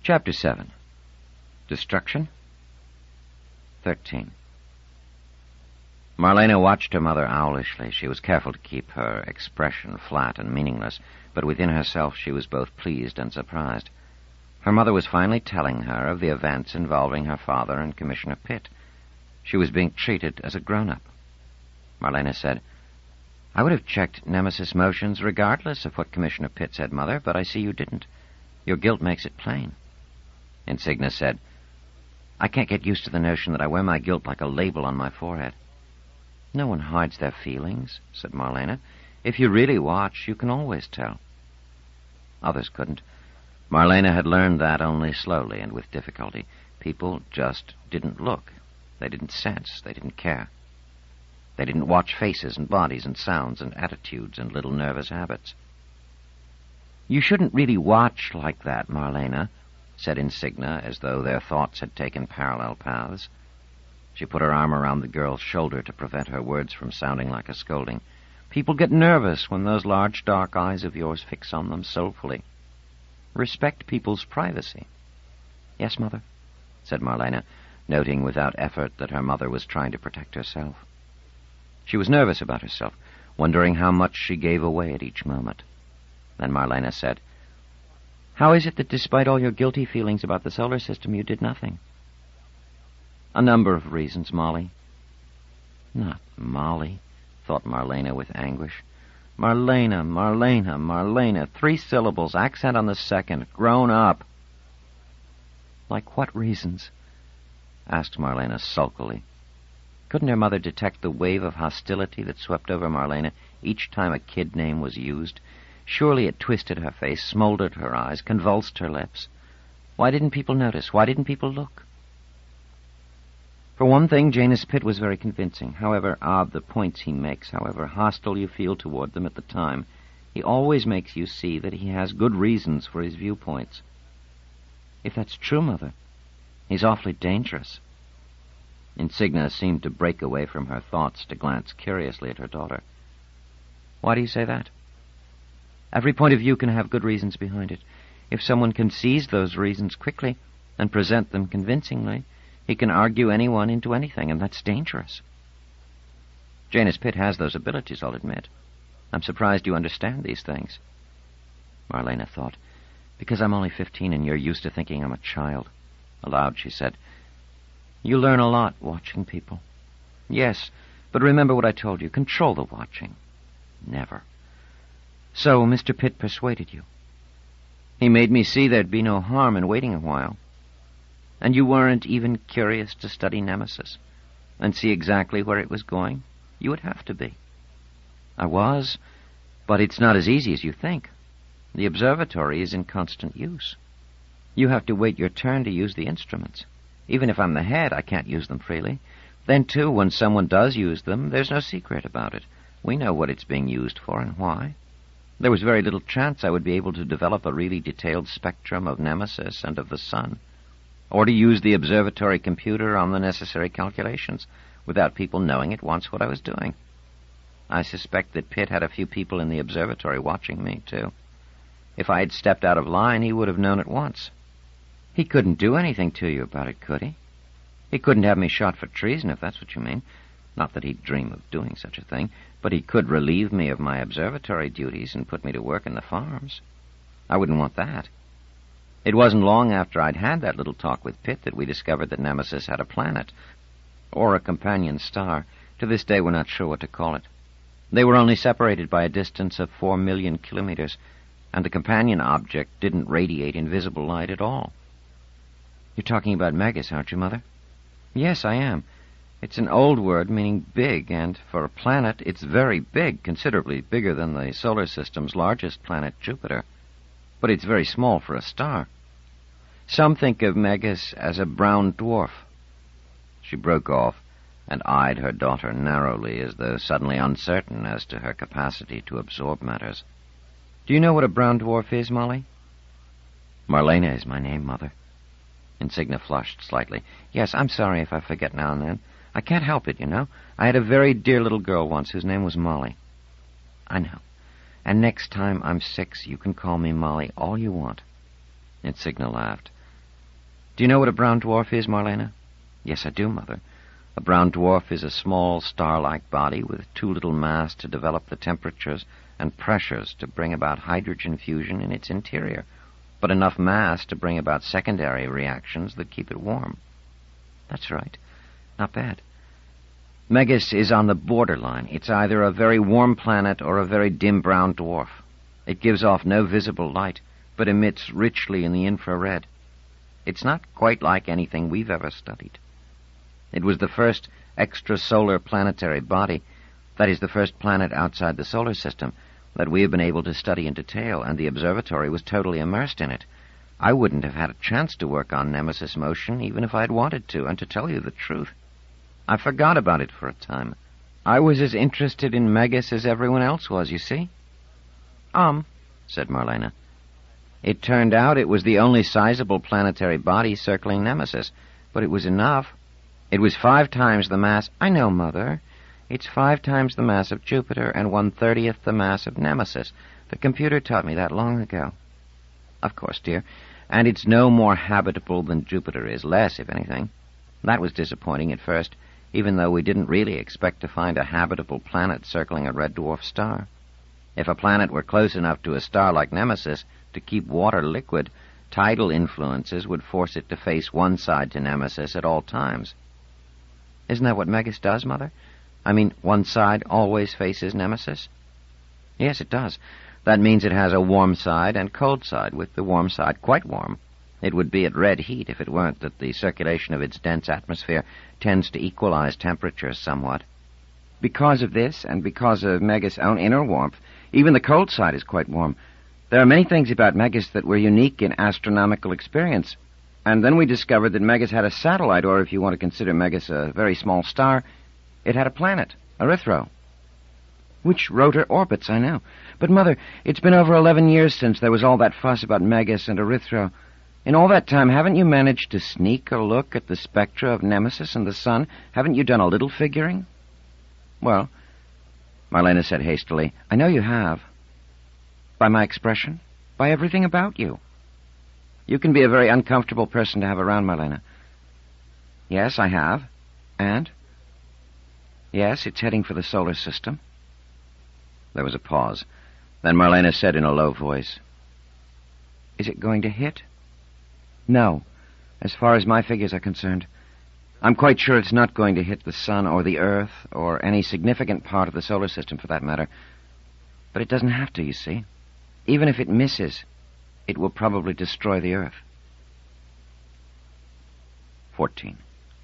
Chapter 7. Destruction? 13. Marlena watched her mother owlishly. She was careful to keep her expression flat and meaningless, but within herself she was both pleased and surprised. Her mother was finally telling her of the events involving her father and Commissioner Pitt. She was being treated as a grown-up. Marlena said, "I would have checked Nemesis motions regardless of what Commissioner Pitt said, Mother, but I see you didn't. Your guilt makes it plain." Insignia said, "I can't get used to the notion that I wear my guilt like a label on my forehead." "No one hides their feelings," said Marlena. "If you really watch, you can always tell." Others couldn't. Marlena had learned that only slowly and with difficulty. People just didn't look. They didn't sense. They didn't care. They didn't watch faces and bodies and sounds and attitudes and little nervous habits. "You shouldn't really watch like that, Marlena," said Insignia, as though their thoughts had taken parallel paths. She put her arm around the girl's shoulder to prevent her words from sounding like a scolding. "People get nervous when those large, dark eyes of yours fix on them soulfully. Respect people's privacy." "Yes, Mother," said Marlena, noting without effort that her mother was trying to protect herself. She was nervous about herself, wondering how much she gave away at each moment. Then Marlena said, "How is it that despite all your guilty feelings about the solar system, you did nothing?" "A number of reasons, Molly." Not Molly, thought Marlena with anguish. Marlena, Marlena, Marlena. 3 syllables, accent on the second. Grown up. "Like what reasons?" asked Marlena sulkily. Couldn't her mother detect the wave of hostility that swept over Marlena each time a kid name was used? Surely it twisted her face, smoldered her eyes, convulsed her lips. Why didn't people notice? Why didn't people look? For one thing, Janus Pitt was very convincing. However odd the points he makes, however hostile you feel toward them at the time, he always makes you see that he has good reasons for his viewpoints. If that's true, Mother, he's awfully dangerous. Insignia seemed to break away from her thoughts to glance curiously at her daughter. "Why do you say that?" "Every point of view can have good reasons behind it. If someone can seize those reasons quickly and present them convincingly, he can argue anyone into anything, and that's dangerous." "Janus Pitt has those abilities, I'll admit. I'm surprised you understand these things." Marlena thought, "Because I'm only 15 and you're used to thinking I'm a child." Aloud she said, "You learn a lot watching people." "Yes, but remember what I told you. Control the watching." "Never." "So Mr. Pitt persuaded you. He made me see there'd be no harm in waiting a while. And you weren't even curious to study Nemesis and see exactly where it was going? You would have to be." "I was, but it's not as easy as you think. The observatory is in constant use. You have to wait your turn to use the instruments. Even if I'm the head, I can't use them freely. Then, too, when someone does use them, there's no secret about it. We know what it's being used for and why. There was very little chance I would be able to develop a really detailed spectrum of Nemesis and of the sun, or to use the observatory computer on the necessary calculations, without people knowing at once what I was doing. I suspect that Pitt had a few people in the observatory watching me, too. If I had stepped out of line, he would have known at once. He couldn't do anything to you about it, could he? He couldn't have me shot for treason, if that's what you mean. Not that he'd dream of doing such a thing, but he could relieve me of my observatory duties and put me to work in the farms. I wouldn't want that. It wasn't long after I'd had that little talk with Pitt that we discovered that Nemesis had a planet, or a companion star. To this day, we're not sure what to call it. They were only separated by a distance of 4 million kilometers, and the companion object didn't radiate invisible light at all. You're talking about Megas, aren't you, Mother? Yes, I am. It's an old word meaning big, and for a planet, it's very big, considerably bigger than the solar system's largest planet, Jupiter. But it's very small for a star. Some think of Megas as a brown dwarf. She broke off and eyed her daughter narrowly, as though suddenly uncertain as to her capacity to absorb matters. "Do you know what a brown dwarf is, Molly?" "Marlena is my name, Mother." Insignia flushed slightly. "Yes, I'm sorry if I forget now and then. I can't help it, you know. I had a very dear little girl once whose name was Molly." "I know. And next time I'm 6, you can call me Molly all you want." Insignia laughed. Do you know what a brown dwarf is, Marlena? Yes, I do, Mother. A brown dwarf is a small star-like body with too little mass to develop the temperatures and pressures to bring about hydrogen fusion in its interior, but enough mass to bring about secondary reactions that keep it warm. That's right. Not bad. Megas is on the borderline. It's either a very warm planet or a very dim brown dwarf. It gives off no visible light, but emits richly in the infrared. It's not quite like anything we've ever studied. It was the first extrasolar planetary body, that is, the first planet outside the solar system, that we have been able to study in detail, and the observatory was totally immersed in it. I wouldn't have had a chance to work on Nemesis motion even if I had wanted to, and to tell you the truth, I forgot about it for a time. I was as interested in Megas as everyone else was, you see. Said Marlena. It turned out it was the only sizable planetary body circling Nemesis, but it was enough. It was 5 times the mass... I know, Mother. It's 5 times the mass of Jupiter and 1/30th the mass of Nemesis. The computer taught me that long ago. Of course, dear. And it's no more habitable than Jupiter is, less, if anything. That was disappointing at first, even though we didn't really expect to find a habitable planet circling a red dwarf star. If a planet were close enough to a star like Nemesis to keep water liquid, tidal influences would force it to face one side to Nemesis at all times. Isn't that what Megas does, Mother? I mean, one side always faces Nemesis? Yes, it does. That means it has a warm side and cold side, with the warm side quite warm. It would be at red heat if it weren't that the circulation of its dense atmosphere tends to equalize temperatures somewhat. Because of this, and because of Megas' own inner warmth, even the cold side is quite warm. There are many things about Megas that were unique in astronomical experience. And then we discovered that Megas had a satellite, or if you want to consider Megas a very small star, it had a planet, Erythro. Which rotor orbits, I know. But, Mother, it's been over 11 years since there was all that fuss about Megas and Erythro. In all that time, haven't you managed to sneak a look at the spectra of Nemesis and the Sun? Haven't you done a little figuring? Well, Marlena said hastily, I know you have. By my expression? By everything about you. You can be a very uncomfortable person to have around, Marlena. Yes, I have. And? Yes, it's heading for the solar system. There was a pause. Then Marlena said in a low voice, Is it going to hit? No, as far as my figures are concerned. I'm quite sure it's not going to hit the Sun or the Earth or any significant part of the solar system for that matter. But it doesn't have to, you see. Even if it misses, it will probably destroy the Earth. 14.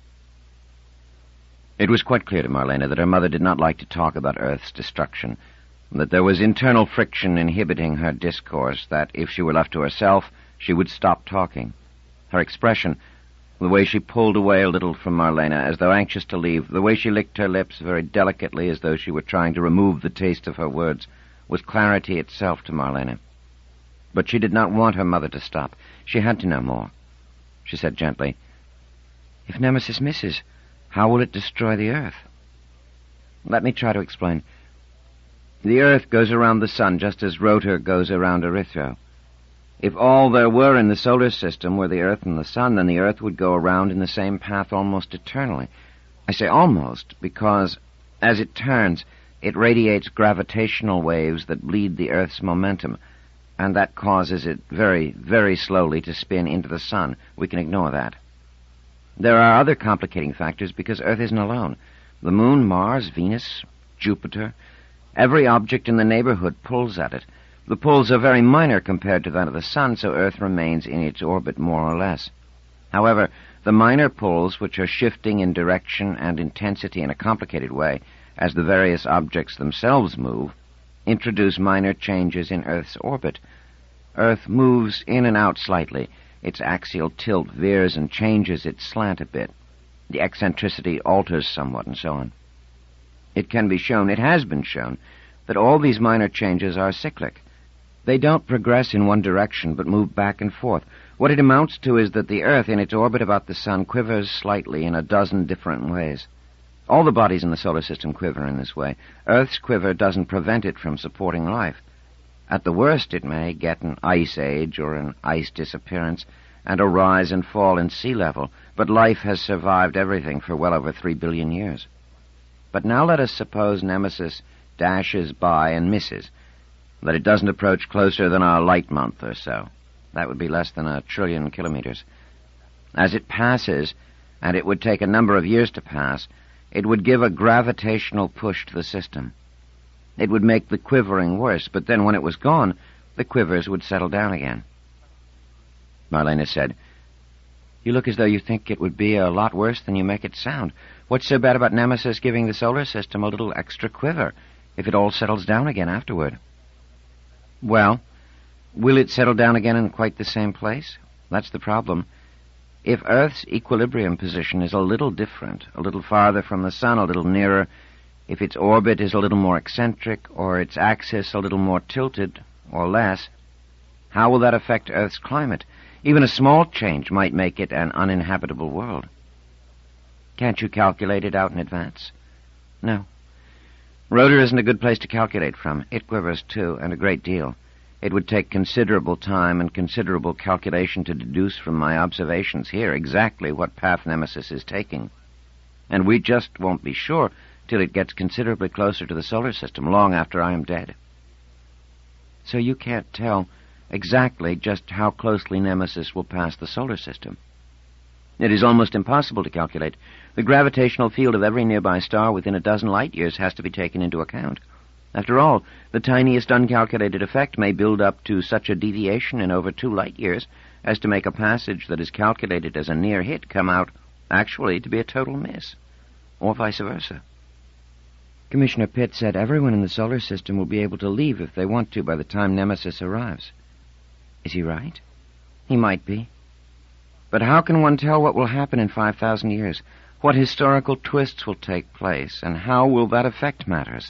It was quite clear to Marlena that her mother did not like to talk about Earth's destruction, that there was internal friction inhibiting her discourse, that if she were left to herself, she would stop talking. Her expression, the way she pulled away a little from Marlena as though anxious to leave, the way she licked her lips very delicately as though she were trying to remove the taste of her words, was clarity itself to Marlena. But she did not want her mother to stop. She had to know more. She said gently, If Nemesis misses, how will it destroy the Earth? Let me try to explain. The Earth goes around the Sun just as Rotor goes around Erythro. If all there were in the solar system were the Earth and the Sun, then the Earth would go around in the same path almost eternally. I say almost because, as it turns, it radiates gravitational waves that bleed the Earth's momentum, and that causes it very, very slowly to spin into the Sun. We can ignore that. There are other complicating factors because Earth isn't alone. The Moon, Mars, Venus, Jupiter, every object in the neighborhood pulls at it. The pulls are very minor compared to that of the Sun, so Earth remains in its orbit more or less. However, the minor pulls, which are shifting in direction and intensity in a complicated way, as the various objects themselves move, introduce minor changes in Earth's orbit. Earth moves in and out slightly. Its axial tilt veers and changes its slant a bit. The eccentricity alters somewhat, and so on. It can be shown, it has been shown, that all these minor changes are cyclic. They don't progress in one direction, but move back and forth. What it amounts to is that the Earth, in its orbit about the Sun, quivers slightly in a dozen different ways. All the bodies in the solar system quiver in this way. Earth's quiver doesn't prevent it from supporting life. At the worst, it may get an ice age or an ice disappearance, and a rise and fall in sea level, but life has survived everything for well over 3 billion years. But now let us suppose Nemesis dashes by and misses, that it doesn't approach closer than a light month or so. That would be less than 1 trillion kilometers. As it passes, and it would take a number of years to pass, it would give a gravitational push to the system. It would make the quivering worse, but then when it was gone, the quivers would settle down again. Marlena said, "You look as though you think it would be a lot worse than you make it sound. What's so bad about Nemesis giving the solar system a little extra quiver, if it all settles down again afterward?" "Well, will it settle down again in quite the same place? That's the problem. If Earth's equilibrium position is a little different, a little farther from the sun, a little nearer, if its orbit is a little more eccentric, or its axis a little more tilted, or less, how will that affect Earth's climate? Even a small change might make it an uninhabitable world." "Can't you calculate it out in advance?" "No. Rotor isn't a good place to calculate from. It quivers, too, and a great deal. It would take considerable time and considerable calculation to deduce from my observations here exactly what path Nemesis is taking. And we just won't be sure till it gets considerably closer to the solar system, long after I am dead." "So you can't tell exactly just how closely Nemesis will pass the solar system?" "It is almost impossible to calculate. The gravitational field of every nearby star within 12 light-years has to be taken into account. After all, the tiniest uncalculated effect may build up to such a deviation in over 2 light-years as to make a passage that is calculated as a near hit come out actually to be a total miss, or vice versa." "Commissioner Pitt said everyone in the solar system will be able to leave if they want to by the time Nemesis arrives. Is he right?" "He might be. But how can one tell what will happen in 5,000 years? What historical twists will take place, and how will that affect matters?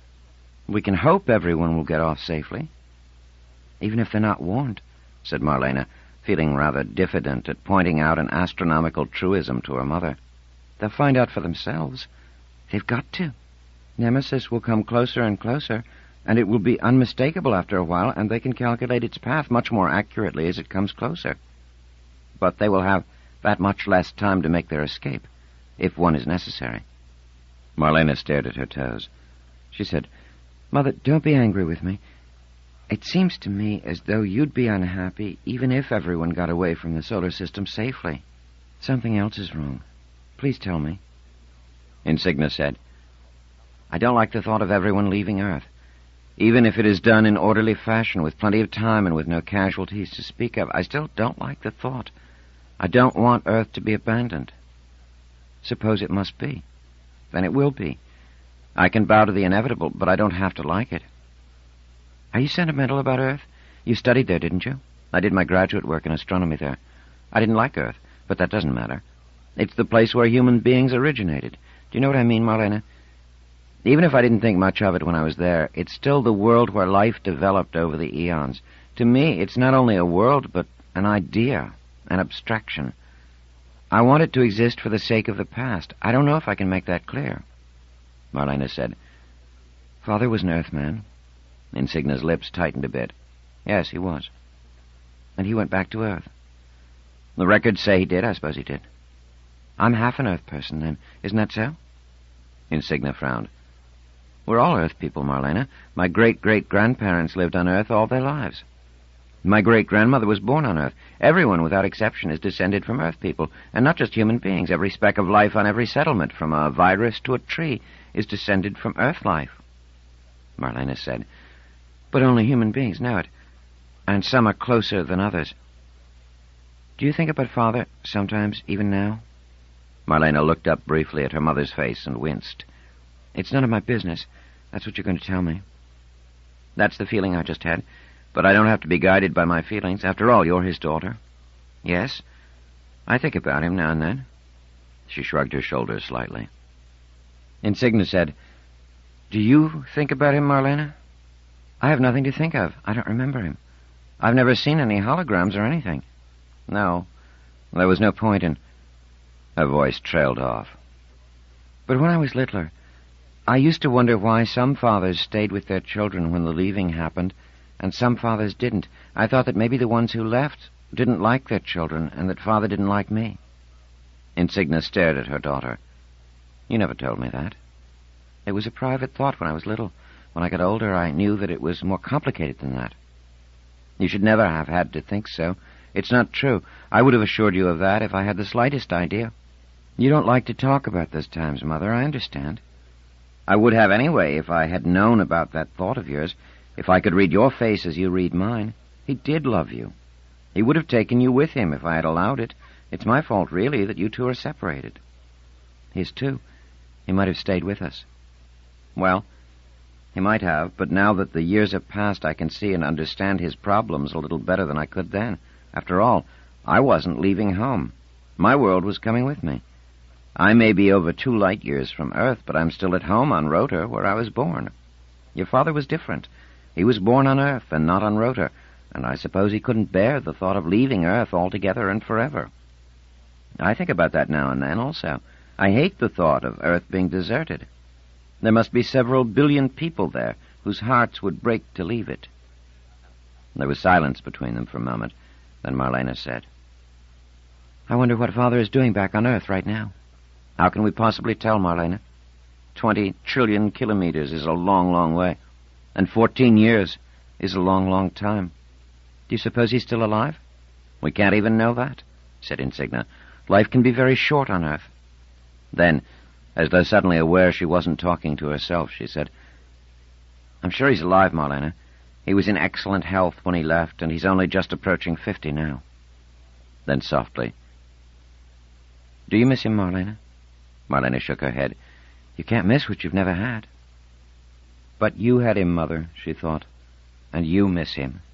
We can hope everyone will get off safely." "Even if they're not warned," said Marlena, feeling rather diffident at pointing out an astronomical truism to her mother. "They'll find out for themselves. They've got to. Nemesis will come closer and closer, and it will be unmistakable after a while, and they can calculate its path much more accurately as it comes closer. But they will have that much less time to make their escape, if one is necessary." Marlena stared at her toes. She said, "Mother, don't be angry with me. It seems to me as though you'd be unhappy even if everyone got away from the solar system safely. Something else is wrong. Please tell me." Insignia said, "I don't like the thought of everyone leaving Earth. Even if it is done in orderly fashion, with plenty of time and with no casualties to speak of, I still don't like the thought. I don't want Earth to be abandoned. Suppose it must be. Then it will be. I can bow to the inevitable, but I don't have to like it. Are you sentimental about Earth? You studied there, didn't you? I did my graduate work in astronomy there. I didn't like Earth, but that doesn't matter. It's the place where human beings originated. Do you know what I mean, Marlena? Even if I didn't think much of it when I was there, it's still the world where life developed over the eons. To me, it's not only a world, but an idea, an abstraction. I want it to exist for the sake of the past. I don't know if I can make that clear." Marlena said, "Father was an Earthman." Insignia's lips tightened a bit. "Yes, he was. And he went back to Earth." "The records say he did. I suppose he did." "I'm half an Earth person, then. Isn't that so?" Insignia frowned. "We're all Earth people, Marlena. My great-great-grandparents lived on Earth all their lives. My great-grandmother was born on Earth. Everyone, without exception, is descended from Earth people, and not just human beings. Every speck of life on every settlement, from a virus to a tree, is descended from Earth life." Marlena said, "But only human beings know it, and some are closer than others. Do you think about Father sometimes, even now?" Marlena looked up briefly at her mother's face and winced. "It's none of my business. That's what you're going to tell me." "That's the feeling I just had. But I don't have to be guided by my feelings. After all, you're his daughter." "Yes, I think about him now and then." She shrugged her shoulders slightly. Insignia said, "Do you think about him, Marlena?" "I have nothing to think of. I don't remember him. I've never seen any holograms or anything." "No, there was no point in—" Her voice trailed off. "But when I was littler, I used to wonder why some fathers stayed with their children when the leaving happened, and some fathers didn't. I thought that maybe the ones who left didn't like their children and that Father didn't like me. Insignia stared at her daughter. You never told me that. It was a private thought when I was little. When I got older, I knew that it was more complicated than that. You should never have had to think so. It's not true. I would have assured you of that if I had the slightest idea. You don't like to talk about those times, Mother, I understand. I would have anyway if I had known about that thought of yours, if I could read your face as you read mine. He did love you. He would have taken you with him if I had allowed it. It's my fault, really, that you two are separated. His too. He might have stayed with us. Well, he might have, but now that the years have passed, I can see and understand his problems a little better than I could then. After all, I wasn't leaving home. My world was coming with me. I may be over 2 light years from Earth, but I'm still at home on Rotor, where I was born. Your father was different. He was born on Earth and not on Rotor, and I suppose he couldn't bear the thought of leaving Earth altogether and forever. I think about that now and then also. I hate the thought of Earth being deserted. There must be several billion people there whose hearts would break to leave it. There was silence between them for a moment. Then Marlena said, I wonder what Father is doing back on Earth right now. How can we possibly tell, Marlena? 20 trillion kilometers is a long, long way. And 14 years is a long, long time. Do you suppose he's still alive? We can't even know that, said Insignia. Life can be very short on Earth. Then, as though suddenly aware she wasn't talking to herself, she said, I'm sure he's alive, Marlena. He was in excellent health when he left, and he's only just approaching 50 now. Then softly, do you miss him, Marlena? Marlena shook her head. You can't miss what you've never had. But you had him, Mother, she thought, and you miss him.